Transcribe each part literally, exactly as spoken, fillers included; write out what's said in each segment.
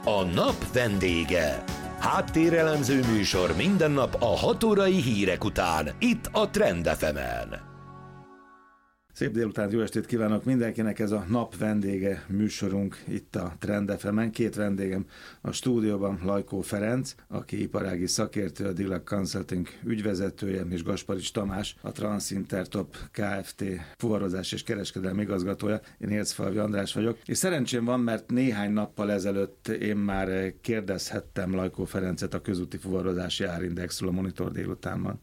A nap vendége. Háttérelemző műsor minden nap a hat órai hírek után, itt a Trend ef emen. Szép délután, jó estét kívánok mindenkinek, ez a nap vendége műsorunk itt a Trend ef emen. Két vendégem a stúdióban, Lajkó Ferenc, aki iparági szakértő, a Dilag Consulting ügyvezetője, és Gasparics Tamás, a Transintertop Kft. Fuvarozás és kereskedelmi igazgatója. Én Ércfalvi András vagyok, és szerencsém van, mert néhány nappal ezelőtt én már kérdezhettem Lajkó Ferencet a közúti fuvarozási árindexről a Monitor délutánban,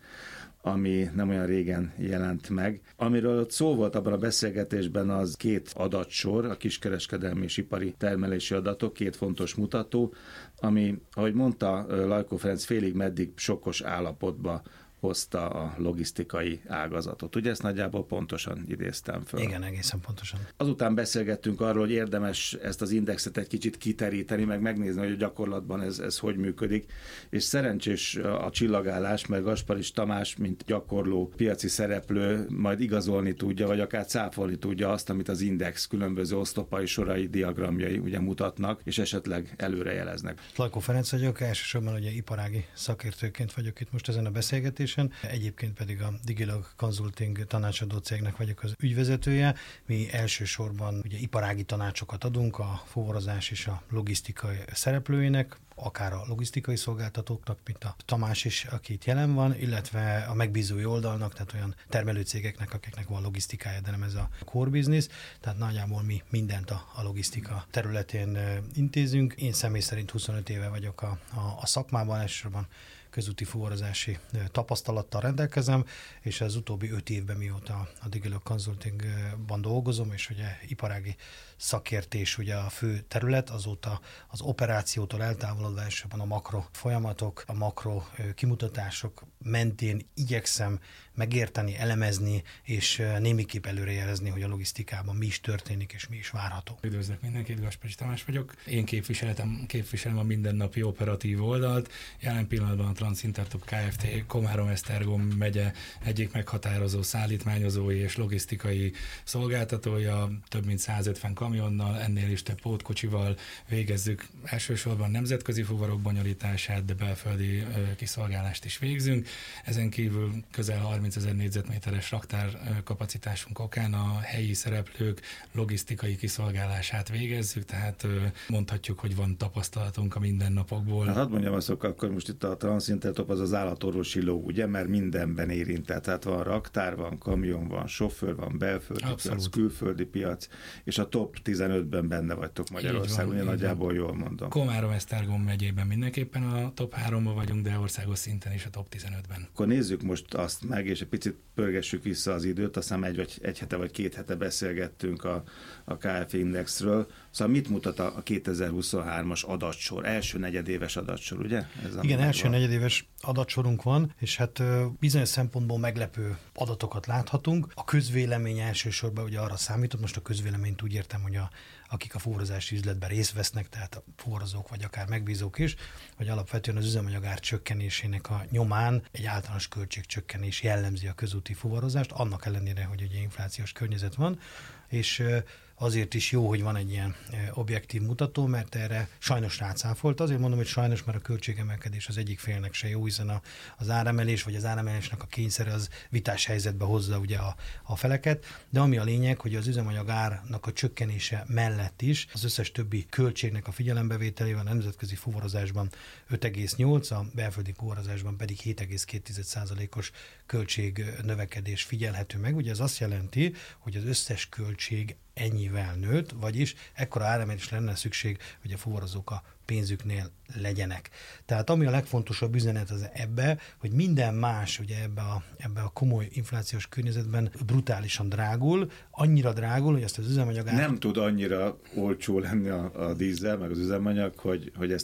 ami nem olyan régen jelent meg. Amiről ott szó volt abban a beszélgetésben, az két adatsor, a kiskereskedelmi és ipari termelési adatok, két fontos mutató, ami, ahogy mondta Lajkó Ferenc, félig meddig sokkos állapotba hozta a logisztikai ágazatot. Ugye ezt nagyjából pontosan idéztem föl. Igen, egészen pontosan. Azután beszélgettünk arról, hogy érdemes ezt az indexet egy kicsit kiteríteni, meg megnézni, hogy a gyakorlatban ez, ez hogy működik. És szerencsés a csillagállás, mert Gasparics Tamás, mint gyakorló piaci szereplő, majd igazolni tudja, vagy akár cáfolni tudja azt, amit az index különböző oszlopai, sorai, diagramjai ugye mutatnak, és esetleg előrejeleznek. Lajkó Ferenc vagyok, elsősorban ugye iparági szakértőként vagyok itt most ezen a beszélgetésen. Egyébként pedig a Digilag Consulting tanácsadó cégnek vagyok az ügyvezetője. Mi elsősorban ugye iparági tanácsokat adunk a fuvarozás és a logisztikai szereplőinek, akár a logisztikai szolgáltatóknak, mint a Tamás is, aki itt jelen van, illetve a megbízói oldalnak, tehát olyan termelőcégeknek, akiknek van logisztikája, de nem ez a core business. Tehát nagyjából mi mindent a, a logisztika területén intézünk. Én személy szerint huszonöt éve vagyok a, a, a szakmában, elsősorban közúti fuvarozási tapasztalattal rendelkezem, és az utóbbi öt évben, mióta a Digilag Consultingban dolgozom, és ugye iparági szakértés ugye a fő terület, azóta az operációtól eltávolodva elsősorban a makro folyamatok, a makro kimutatások mentén igyekszem megérteni, elemezni, és némiképp előrejelezni, hogy a logisztikában mi is történik, és mi is várható. Üdvözlök mindenkit, Gasparics Tamás vagyok. Én képviselem, képviselem a mindennapi operatív oldalt. Jelen pillanatban a Transintertop Kft. Komárom-Esztergom megye egyik meghatározó szállítmányozói és logisztikai szolgáltatója, több mint százötven kamionnal, ennél is több pótkocsival végezzük elsősorban nemzetközi fuvarok bonyolítását, de belföldi ö, kiszolgálást is végzünk. Ezen kívül közel harmincezer négyzetméteres raktár kapacitásunk okán a helyi szereplők logisztikai kiszolgálását végezzük, tehát ö, mondhatjuk, hogy van tapasztalatunk a mindennapokból. Hát hadd mondjam azt, akkor most itt a Transintertop az az állatorvosi ló, ugye, mert mindenben érintett. Tehát van raktár, van kamion, van sofőr, van belföldi Abszolút. piac, külföldi piac, és a top tizenötben benne vagytok Magyarországon, ugye nagyjából jól mondom. Komárom-Esztergom megyében mindenképpen a top háromban vagyunk, de országos szinten is a top tizenötben. Akkor nézzük most azt meg, és egy picit pörgessük vissza az időt, aztán egy, vagy egy hete vagy két hete beszélgettünk a, a ká ef Indexről. Szóval mit mutat a kétezer-huszonhármas adatsor, első negyedéves adatsor, ugye? Ez Igen, első negyedéves adatsorunk van, és hát bizonyos szempontból meglepő adatokat láthatunk. A közvélemény elsősorban ugye arra számított, most a közvéleményt úgy értem, hogy a, akik a fuvarozási üzletben részt vesznek, tehát a fuvarozók vagy akár megbízók is, hogy alapvetően az üzemanyagár csökkenésének a nyomán egy általános költségcsökkenés jellemzi a közúti fuvarozást, annak ellenére, hogy ugye inflációs környezet van, és azért is jó, hogy van egy ilyen objektív mutató, mert erre sajnos rácáfolt. Azért mondom, hogy sajnos, mert a költségemelkedés az egyik félnek se jó, hiszen a, az áremelés vagy az áremelésnek a kényszere az vitás helyzetbe hozza ugye a, a feleket, de ami a lényeg, hogy az üzemanyag árnak a csökkenése mellett is az összes többi költségnek a figyelembevételével a nemzetközi fuvarozásban öt egész nyolc, a belföldi fuvarozásban pedig hét egész két százalékos költség növekedés figyelhető meg. Ugye ez azt jelenti, hogy az összes költség ennyivel nőtt, vagyis ekkora áremelés lenne szükség, hogy a fuvarozók a pénzüknél legyenek. Tehát ami a legfontosabb üzenet az ebbe, hogy minden más ugye ebbe a, ebbe a komoly inflációs környezetben brutálisan drágul, annyira drágul, hogy ezt az üzemanyag ár... Nem tud annyira olcsó lenni a, a dízel, meg az üzemanyag, hogy, hogy ezt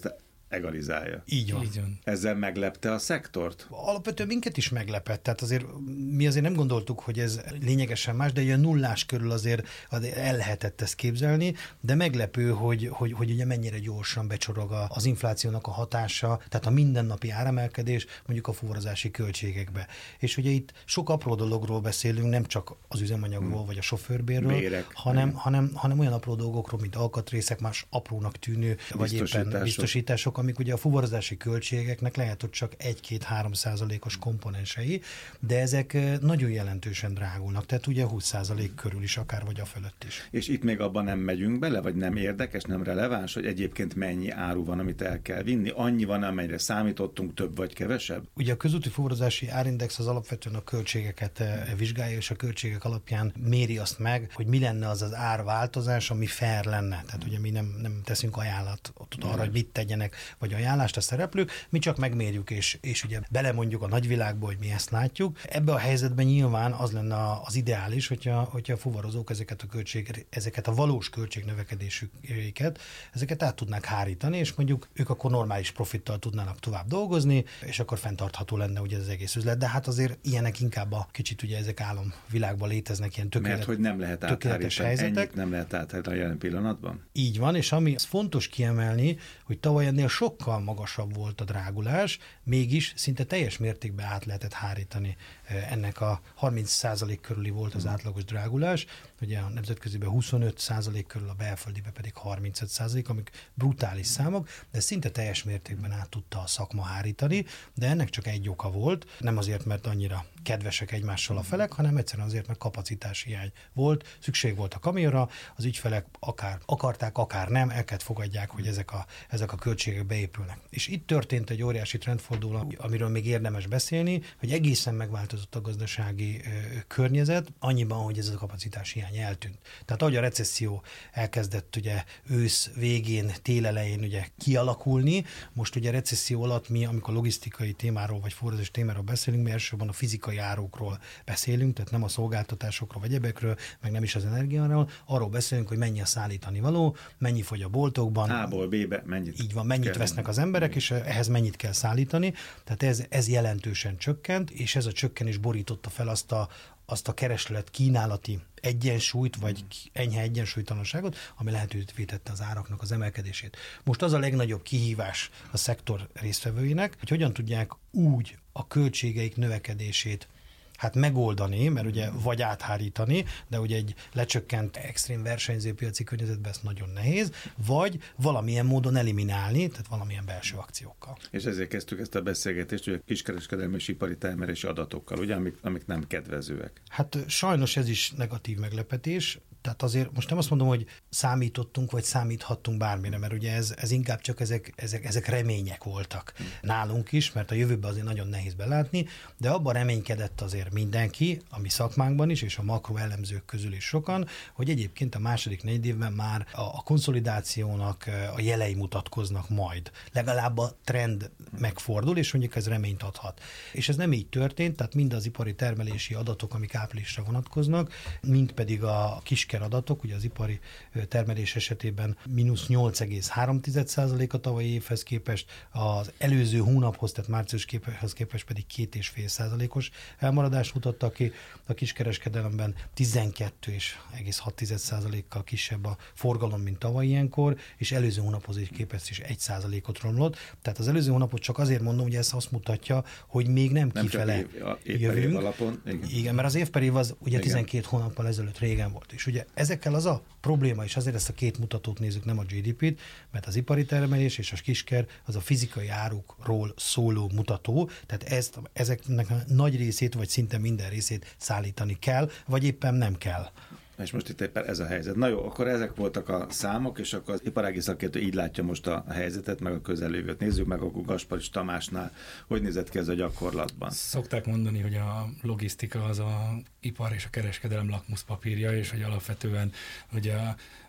egalizálja. Így van. Így van. Ezzel meglepte a szektort? Alapvetően minket is meglepett, tehát azért mi azért nem gondoltuk, hogy ez lényegesen más, de ilyen nullás körül azért el lehetett ezt képzelni, de meglepő, hogy, hogy, hogy ugye mennyire gyorsan becsorog az inflációnak a hatása, tehát a mindennapi áremelkedés mondjuk a fuvarozási költségekbe. És ugye itt sok apró dologról beszélünk, nem csak az üzemanyagról hmm. vagy a sofőrbérről, Bérek, hanem, hanem, hanem olyan apró dolgokról, mint alkatrészek, más aprónak tűnő, vagy éppen biztosítások, amik ugye a fuvarozási költségeknek lehet, hogy csak egy-két-három százalékos komponensei, de ezek nagyon jelentősen drágulnak, tehát ugye húsz százalék körül is akár, vagy a fölött is. És itt még abban nem megyünk bele, vagy nem érdekes, nem releváns, hogy egyébként mennyi áru van, amit el kell vinni? Annyi van, amelyre számítottunk, több vagy kevesebb? Ugye a közúti fuvarozási árindex az alapvetően a költségeket vizsgálja, és a költségek alapján méri azt meg, hogy mi lenne az az árváltozás, ami fair lenne. Tehát ugye mi nem, nem teszünk ajánlatot arra, hogy mit tegyenek, vagy ajánlást a szereplők, mi csak megmérjük, és, és ugye belemondjuk a nagyvilágba, hogy mi ezt látjuk. Ebben a helyzetben nyilván az lenne az ideális, hogyha, hogyha a fuvarozók ezeket a költség, ezeket a valós költségnövekedésüket, ezeket át tudnák hárítani, és mondjuk ők akkor normális profittal tudnának tovább dolgozni, és akkor fenntartható lenne ugye az egész üzlet. De hát azért ilyenek inkább a kicsit ugye ezek álomvilágban léteznek ilyen tökélet, Mert hogy nem lehet áthárítani, ennyit nem lehet áthárítani a jelen pillanatban? Így van, és ami fontos kiemelni, hogy tavaly ennél sokkal magasabb volt a drágulás, mégis szinte teljes mértékben át lehetett hárítani. Ennek a harminc százalék körüli volt az átlagos drágulás, ugye a nemzetköziben huszonöt százalék körül, a belföldiben pedig harmincöt százalék, amik brutális számok, de szinte teljes mértékben át tudta a szakma hárítani, de ennek csak egy oka volt, nem azért, mert annyira kedvesek egymással a felek, hanem egyszerűen azért, mert kapacitáshiány volt, szükség volt a kamionra, az ügyfelek akár akarták, akár nem, el kellett fogadják, hogy ezek a, ezek a költségek beépülnek. És itt történt egy óriási trendforduló, amiről még érdemes beszélni, hogy egészen megváltozott a gazdasági ö, környezet, annyiban, hogy ez a kapacitáshiány eltűnt. Tehát ahogy a recesszió elkezdett ugye ősz végén, tél elején ugye kialakulni, most ugye a recesszió alatt mi, amikor logisztikai témáról vagy forrázás témáról beszélünk, mi elsősorban a fizikai árukról beszélünk, tehát nem a szolgáltatásokról vagy egyebekről, meg nem is az energiáról, arról beszélünk, hogy mennyi a szállítani való, mennyi fogy a boltokban. A-ból B-be mennyit. Így van, mennyit vesznek az emberek, és ehhez mennyit kell szállítani. Tehát ez, ez jelentősen csökkent, és ez a csökkenés borította fel azt a, azt a kereslet kínálati egyensúlyt, vagy enyhe egyensúlytalanságot, ami lehetővé tette az áraknak az emelkedését. Most az a legnagyobb kihívás a szektor résztvevőinek, hogy hogyan tudják úgy a költségeik növekedését hát megoldani, mert ugye vagy áthárítani, de ugye egy lecsökkent extrém versenyző piaci környezetben ez nagyon nehéz, vagy valamilyen módon eliminálni, tehát valamilyen belső akciókkal. És ezért kezdtük ezt a beszélgetést, hogy a kiskereskedelmi és ipari termelési adatokkal, ugye, amik, amik nem kedvezőek. Hát sajnos ez is negatív meglepetés, tehát azért most nem azt mondom, hogy számítottunk, vagy számíthattunk bármire, mert ugye ez, ez inkább csak ezek, ezek, ezek remények voltak nálunk is, mert a jövőben azért nagyon nehéz belátni, de abban reménykedett azért mindenki, a mi szakmánkban is, és a makroelemzők közül is sokan, hogy egyébként a második negyedévben már a, a konszolidációnak a jelei mutatkoznak majd. Legalább a trend megfordul, és mondjuk ez reményt adhat. És ez nem így történt, tehát mind az ipari termelési adatok, amik áprilisra vonatkoznak, mind pedig a kisker adatok, ugye az ipari termelés esetében mínusz nyolc egész három százalék a tavalyi évhez képest, az előző hónaphoz, tehát március képhez képest pedig két egész öt százalékos elmaradást mutattak ki, a kiskereskedelemben tizenkettő egész hat százalékkal kisebb a forgalom, mint tavaly ilyenkor, és előző hónaphoz képest is egy százalékot romlott. Tehát az előző hónapot csak azért mondom, hogy ez azt mutatja, hogy még nem, nem kifele év, év jövünk. Alapon, igen. igen, mert az év per év az ugye igen. tizenkét hónappal ezelőtt régen volt. És ugye ezekkel az a probléma, és azért ezt a két mutatót nézzük, nem a gé dé pét, mert az ipari termelés és a kisker az a fizikai árukról szóló mutató, tehát ezt, ezeknek a nagy részét, vagy szinte minden részét szállítani kell, vagy éppen nem kell. És most itt éppen ez a helyzet. Na jó, akkor ezek voltak a számok, és akkor az iparági szakértő így látja most a helyzetet, meg a közeljövőt. Nézzük meg akkor Gasparics Tamásnál, hogy nézett ki ez a gyakorlatban. Szokták mondani, hogy a logisztika az a ipar és a kereskedelem lakmuszpapírja, és hogy alapvetően ugye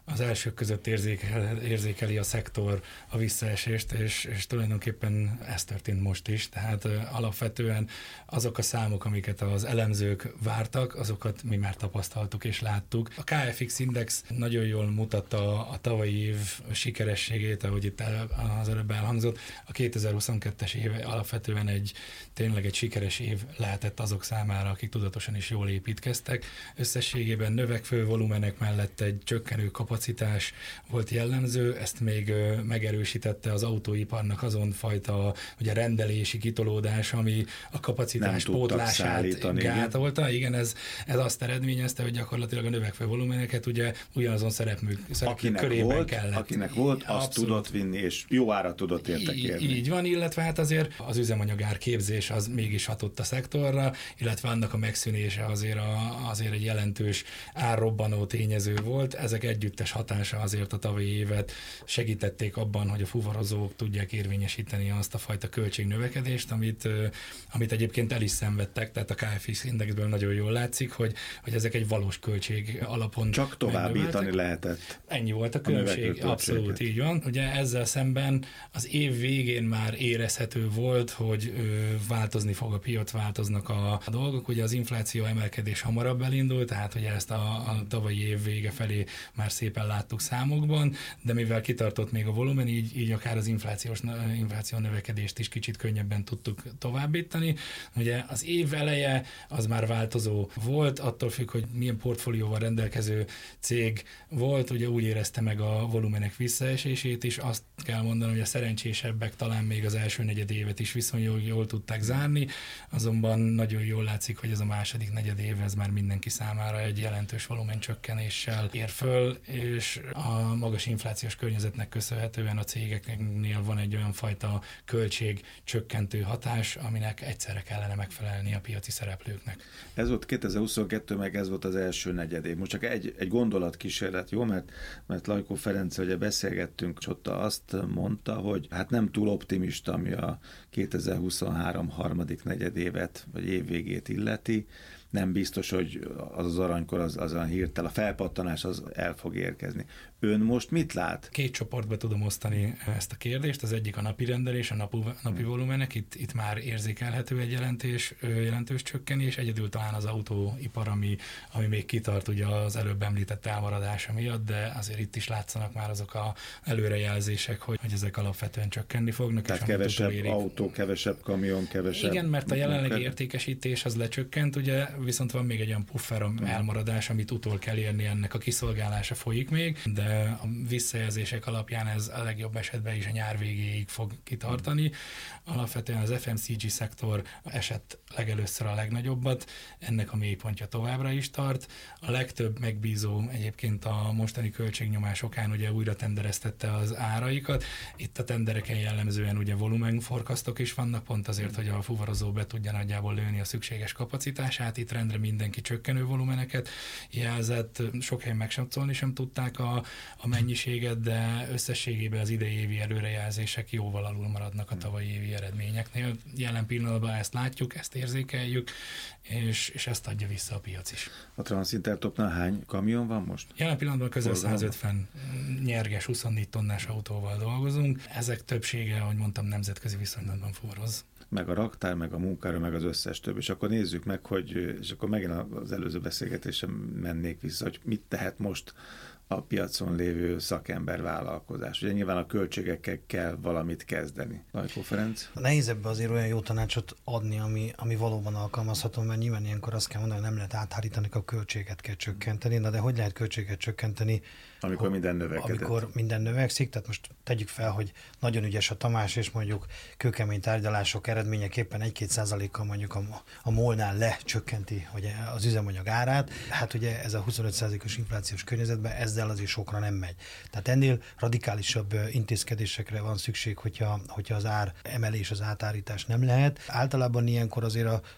az elsők között érzékel, érzékeli a szektor a visszaesést, és, és tulajdonképpen ez történt most is. Tehát alapvetően azok a számok, amiket az elemzők vártak, azokat mi már tapasztaltuk és láttuk. A ká ef iksz Index nagyon jól mutatta a tavalyi év sikerességét, ahogy itt az előbb elhangzott. A kétezer-huszonkettes év alapvetően egy tényleg egy sikeres év lehetett azok számára, akik tudatosan is jól építkeztek. Összességében növekvő volumenek mellett egy csökkenő kapacitás volt jellemző, ezt még megerősítette az autóiparnak azon fajta ugye rendelési kitolódás, ami a kapacitás pótlását gátolta. Igen, ez, ez azt eredményezte, hogy gyakorlatilag a növekvő volumeneket ugye ugyanazon szereplők, szereplők körében volt, kellett. Akinek volt, azt abszolút tudott vinni, és jó árat tudott érte kérni. Így, így van, illetve hát azért az üzemanyagár képzés az mégis hatott a szektorra, illetve annak a megszűnése azért, a, azért egy jelentős árrobbanó tényező volt. Ezek együttes hatása azért a tavalyi évet segítették abban, hogy a fuvarozók tudják érvényesíteni azt a fajta költségnövekedést, amit, amit egyébként el is szenvedtek, tehát a ká ef iksz Indexből nagyon jól látszik, hogy, hogy ezek egy valós költség alapon csak továbbítani lehetett. Ennyi volt a különbség, a abszolút így van. Ugye ezzel szemben az év végén már érezhető volt, hogy ö, változni fog a piac, változnak a, a dolgok. Ugye az infláció emelkedés hamarabb elindult, tehát ugye ezt a, a tavalyi év vége felé már szépen láttuk számokban, de mivel kitartott még a volumen, így, így akár az inflációs infláció növekedést is kicsit könnyebben tudtuk továbbítani. Ugye az év eleje az már változó volt, attól függ, hogy milyen portfólióval rendelkező cég volt, ugye úgy érezte meg a volumenek visszaesését is. Azt kell mondani, hogy a szerencsésebbek talán még az első negyed évet is viszonylag jól tudták zárni, azonban nagyon jól látszik, hogy ez a második negyed év ez már mindenki számára egy jelentős volumen csökkenéssel ér föl, és a magas inflációs környezetnek köszönhetően a cégeknél van egy olyan fajta költség csökkentő hatás, aminek egyszerre kellene megfelelni a piaci szereplőknek. Ez volt kétezer-huszonkettő, meg ez volt az első negyed év. Most csak egy, egy gondolatkísérlet, jó? Mert, mert Lajkó Ferenccel ugye beszélgettünk, és ott azt mondta, hogy hát nem túl optimista, ami a kétezer-huszonhárom harmadik negyedévet, vagy évvégét illeti. Nem biztos, hogy az az aranykor, az, az a hirtel, a felpattanás az el fog érkezni. Ön most mit lát? Két csoportba tudom osztani ezt a kérdést. Az egyik a napi rendelés, a napu, napi volumenek. Itt, itt már érzékelhető egy jelentés, jelentős csökkenés. Egyedül talán az autóipar, ami, ami még kitart ugye az előbb említett elmaradása miatt, de azért itt is látszanak már azok az előrejelzések, hogy, hogy ezek alapvetően csökkenni fognak. Tehát és kevesebb autó, kevesebb kamion, kevesebb... Igen, mert a jelenlegi értékesítés az lecsökkent, ugye, viszont van még egy olyan puffer elmaradás, amit utol kell érni, ennek a kiszolgálása folyik még, de a visszajelzések alapján ez a legjobb esetben is a nyár végéig fog kitartani. Alapvetően az ef em cé gé szektor esett legelőször a legnagyobbat, ennek a mélypontja továbbra is tart. A legtöbb megbízó egyébként a mostani költségnyomás okán ugye újra tendereztette az áraikat. Itt a tendereken jellemzően ugye volumen forecastok is vannak, pont azért, hogy a fuvarozó be tudja nagyjából lőni a szükséges kapacitását. Itt rendre mindenki csökkenő volumeneket jelzett, sok helyen megsatszolni sem tudták a, a mennyiséget, de összességében az idei évi előrejelzések jóval alul maradnak a tavalyi évi eredményeknél. Jelen pillanatban ezt látjuk, ezt érzékeljük, és, és ezt adja vissza a piac is. A Transintertopnál hány kamion van most? Jelen pillanatban közel százötven nyerges huszonnégy tonnás autóval dolgozunk. Ezek többsége, ahogy mondtam, nemzetközi viszonylatban fuvaroz. Meg a raktár, meg a munkára, meg az összes több. És akkor nézzük meg, hogy, és akkor megint az előző beszélgetésem mennék vissza, hogy mit tehet most a piacon lévő szakember vállalkozás. Ugye nyilván a költségekkel kell valamit kezdeni. Lajkó Ferenc? Nehéz ebbe azért olyan jó tanácsot adni, ami, ami valóban alkalmazható, mert nyilván ilyenkor azt kell mondani, hogy nem lehet áthárítani, a költséget kell csökkenteni. Na de hogy lehet költséget csökkenteni? Amikor ha, minden növekedett. Amikor minden növekszik, tehát most tegyük fel, hogy nagyon ügyes a Tamás, és mondjuk kőkemény tárgyalások eredményeképpen egy-két százalékkal mondjuk a, a molnál lecsökkenti hogy az üzemanyag árát. Hát ugye ez a huszonöt százalékos inflációs környezetben ezzel azért sokra nem megy. Tehát ennél radikálisabb intézkedésekre van szükség, hogyha, hogyha az ár emelés, az átárítás nem lehet. Általában ilyenkor azért a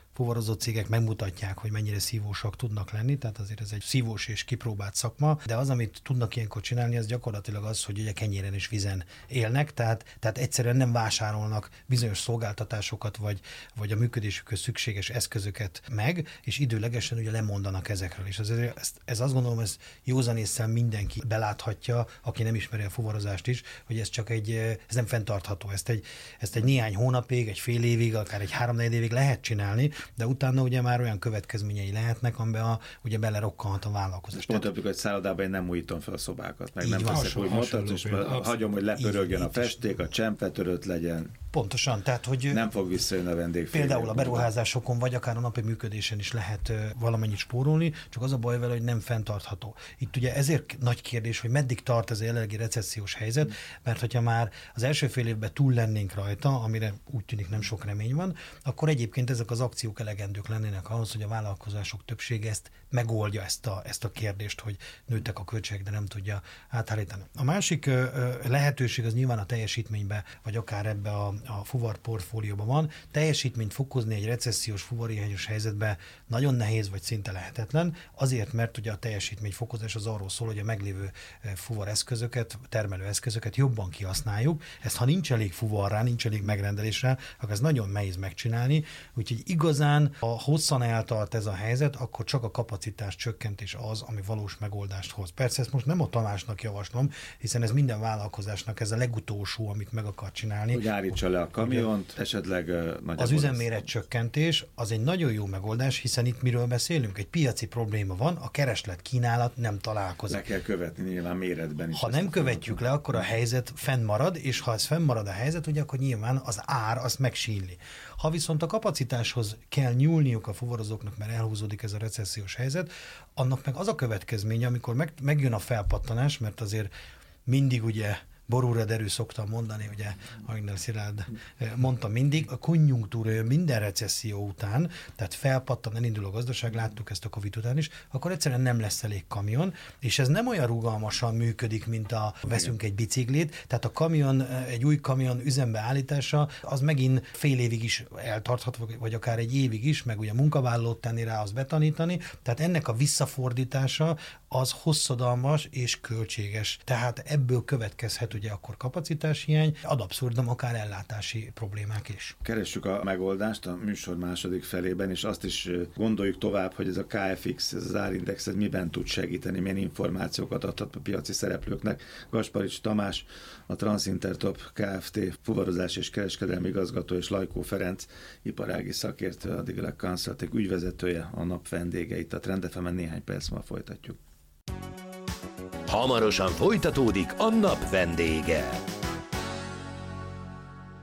fuvarozó cégek megmutatják, hogy mennyire szívósak tudnak lenni, tehát azért ez egy szívós és kipróbált szakma, de az, amit tudnak ilyenkor csinálni, az gyakorlatilag az, hogy ugye kenyéren és vizen élnek, tehát, tehát egyszerűen nem vásárolnak bizonyos szolgáltatásokat, vagy, vagy a működésükhöz szükséges eszközöket meg, és időlegesen ugye lemondanak ezekről. És ez, ez, ez azt gondolom, ez józanésszel mindenki beláthatja, aki nem ismeri a fuvarozást is, hogy ez csak egy, ez nem fenntartható. Ezt egy, ezt egy néhány hónapig, egy fél évig, akár egy három-négy évig lehet csinálni, de utána ugye már olyan következményei lehetnek, amiben a, ugye belerokkanhat a vállalkozás. Pont többük, hogy szállodában én nem újítom fel a szobákat, meg így nem van, teszek új motot, és hagyom, hogy lepörögjön a festék, a csemvetörött legyen. Pontosan, tehát hogy nem fog visszajönni a vendég. Például a beruházásokon, vagy akár a napi működésen is lehet valamennyit spórolni, csak az a baj vele, hogy nem fenntartható. Itt ugye ezért nagy kérdés, hogy meddig tart ez a jelenlegi recessziós helyzet, mert hogyha már az első fél évben túl lennénk rajta, amire úgy tűnik nem sok remény van, akkor egyébként ezek az akciók elegendők lennének ahhoz, hogy a vállalkozások többsége ezt megoldja ezt a, ezt a kérdést, hogy nőttek a költségek, de nem tudja átállítani. A másik ö, ö, lehetőség az nyilván a teljesítménybe, vagy akár ebbe a, a fuvar portfólióban van. Teljesítményt fokozni egy recessziós, fuvarihányos helyzetben nagyon nehéz, vagy szinte lehetetlen, azért, mert ugye a teljesítményfokozás az arról szól, hogy a meglévő fuvar eszközöket, termelő eszközöket jobban kihasználjuk. Ezt, ha nincs elég fuvar rá, nincs elég megrendelés rá, akkor ez nagyon nehéz megcsinálni. Úgyhogy igazán, ha hosszan eltart ez a helyzet, akkor csak a kapacitás csökkentés az, ami valós megoldást hoz. Persze ezt most nem a tanácsnak javaslom, hiszen ez minden vállalkozásnak ez a legutolsó, amit meg akar csinálni. Hogy állítsa le a kamiont, ugye, esetleg uh, az üzemméret csökkentés az egy nagyon jó megoldás, hiszen itt miről beszélünk? Egy piaci probléma van, a kereslet kínálat nem találkozik. Le kell követni nyilván méretben is. Ha nem követjük le, akkor a helyzet fennmarad, és ha ez fennmarad a helyzet, ugye akkor nyilván az ár azt megsínli. Ha viszont a kapacitáshoz kell nyúlniuk a fuvarozóknak, mert elhúzódik ez a recessziós helyzet, annak meg az a következménye, amikor meg, megjön a felpattanás, mert azért mindig ugye borúra derű szoktam mondani, ugye Agnel Szilárd mondta mindig, a konjunktúra minden recesszió után, tehát felpattan, elindul a gazdaság, láttuk ezt a Covid után is, akkor egyszerűen nem lesz elég kamion, és ez nem olyan rugalmasan működik, mint a veszünk egy biciklit, tehát a kamion, egy új kamion üzembe állítása, az megint fél évig is eltarthat, vagy akár egy évig is, meg ugye munkavállalót tenni rá, az betanítani, tehát ennek a visszafordítása az hosszadalmas és költséges. Tehát ebből következhet ugye akkor kapacitáshiány, ad abszurdum akár ellátási problémák is. Keressük a megoldást a műsor második felében, és azt is gondoljuk tovább, hogy ez a ká ef iksz, ez az árindex, ez miben tud segíteni, milyen információkat adhat a piaci szereplőknek. Gasparics Tamás, a Transintertop Kft. Fuvarozás és kereskedelmi igazgató, és Lajkó Ferenc, iparági szakértő, a Digileg Consulting ügyvezetője, a nap vendége itt a Trend ef emen, néhány perc múlva folytatjuk. Hamarosan folytatódik a nap vendége.